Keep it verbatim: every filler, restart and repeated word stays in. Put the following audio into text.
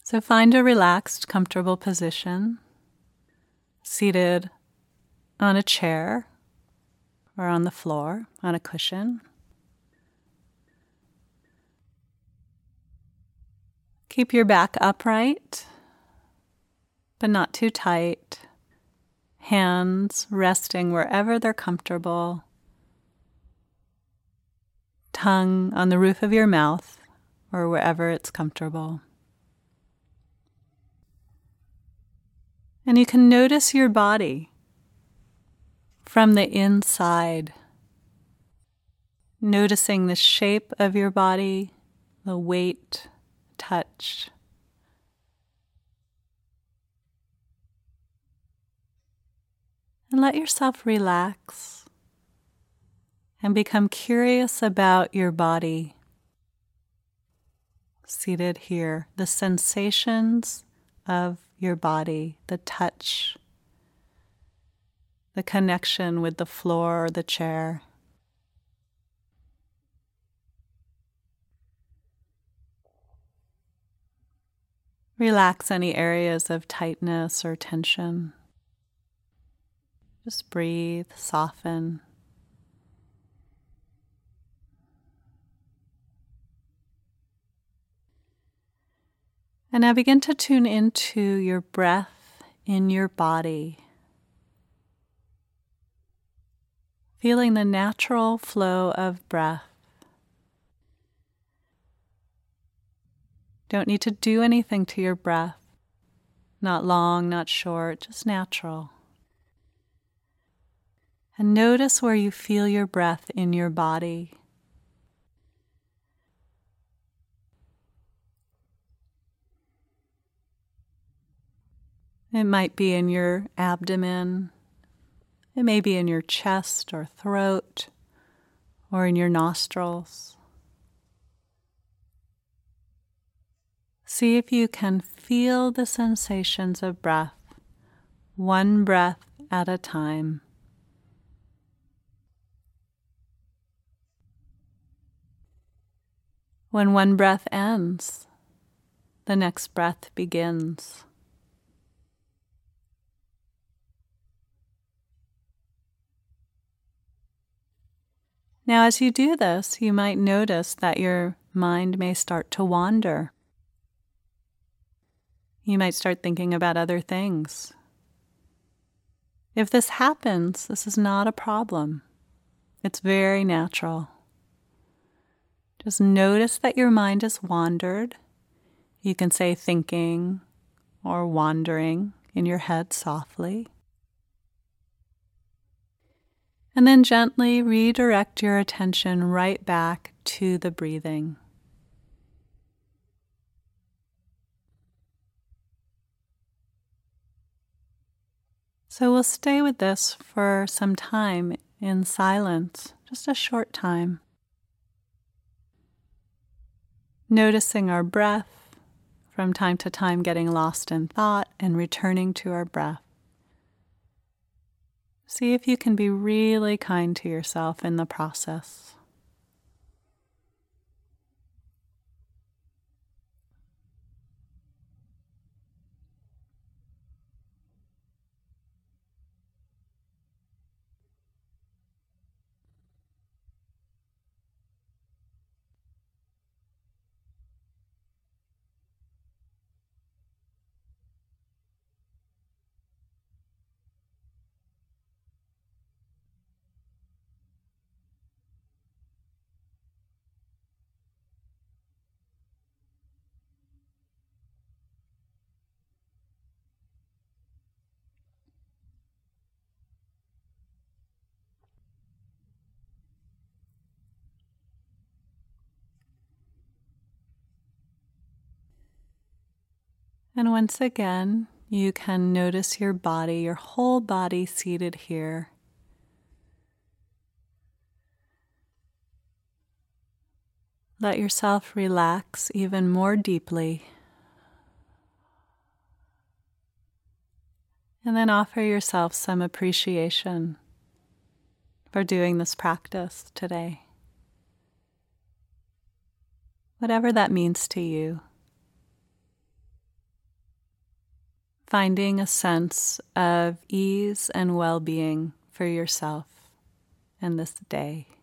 So find a relaxed, comfortable position, seated on a chair or on the floor, on a cushion. Keep your back upright, but not too tight. Hands resting wherever they're comfortable. Tongue on the roof of your mouth or wherever it's comfortable. And you can notice your body from the inside, noticing the shape of your body, the weight, touch. And let yourself relax and become curious about your body seated here, the sensations of your body, the touch, the connection with the floor or the chair. Relax any areas of tightness or tension. Just breathe, soften. And now begin to tune into your breath in your body. Feeling the natural flow of breath. Don't need to do anything to your breath. Not long, not short, just natural. And notice where you feel your breath in your body. It might be in your abdomen. It may be in your chest or throat or in your nostrils. See if you can feel the sensations of breath, one breath at a time. When one breath ends, the next breath begins. Now, as you do this, you might notice that your mind may start to wander. You might start thinking about other things. If this happens, this is not a problem. It's very natural. Just notice that your mind has wandered. You can say thinking or wandering in your head softly. And then gently redirect your attention right back to the breathing. So we'll stay with this for some time in silence, just a short time. Noticing our breath, from time to time getting lost in thought and returning to our breath. See if you can be really kind to yourself in the process. And once again, you can notice your body, your whole body seated here. Let yourself relax even more deeply. And then offer yourself some appreciation for doing this practice today. Whatever that means to you. finding a sense of ease and well-being for yourself in this day.